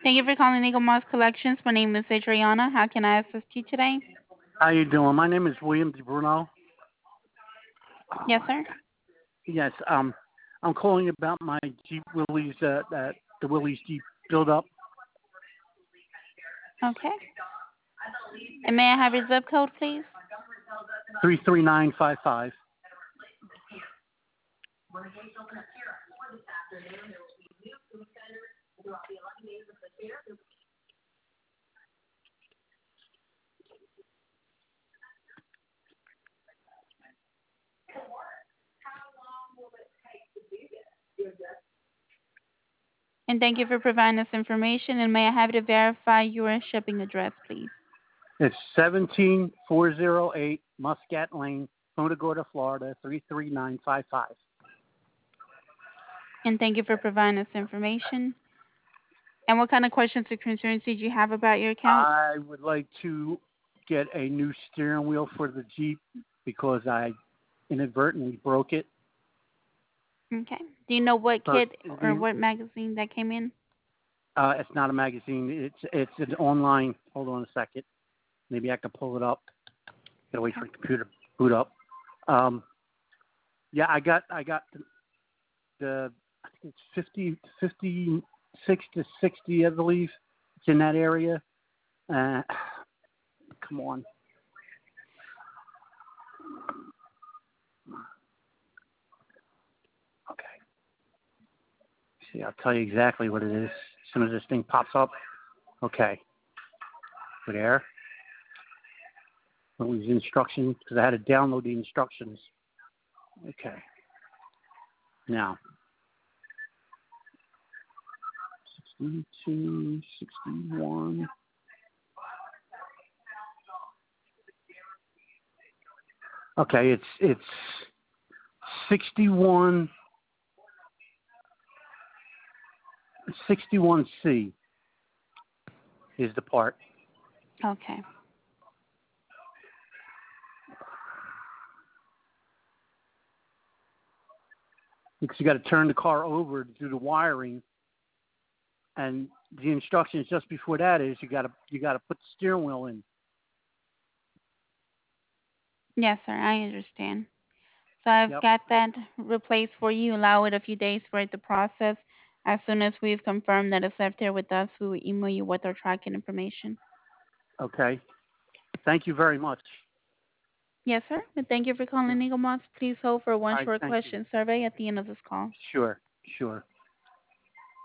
Thank you for calling Eagle Moss Collections. My name is Adriana. How can I assist you today? How you doing? My name is William DeBruno. Yes, sir. Yes, I'm calling about my Jeep Willys, the Willys Jeep build-up. Okay. And may I have your zip code, please? 33955. And thank you for providing this information. And may I have you to verify your shipping address, please? It's 17408 Muscat Lane, Punta Gorda, Florida, 33955. And thank you for providing this information. And what kind of questions or concerns did you have about your account? I would like to get a new steering wheel for the Jeep because I inadvertently broke it. Okay. Do you know what But kit or what magazine that came in? it's not a magazine. It's an online. Hold on a second. Maybe I can pull it up. Gotta wait for the computer to boot up. Yeah, I got the I think it's 56 to 60, I believe. It's in that area. Come on. Okay. See, I'll tell you exactly what it is as soon as this thing pops up. Okay. We're there. What was the instructions? Because I had to download the instructions. Okay. Now. 62, 61. Okay, it's 61 61C is the part. Okay. Because you got to turn the car over to do the wiring, and the instructions just before that is you got to put the steering wheel in. Yes, sir. I understand. So I've Yep. got that replaced for you. Allow it a few days for it to process. As soon as we've confirmed that it's left there with us, we will email you with our tracking information. Okay. Thank you very much. Yes, sir. And thank you for calling Eagle Moss. Please hold for All one right. short Thank you. question survey at the end of this call. Sure. Sure.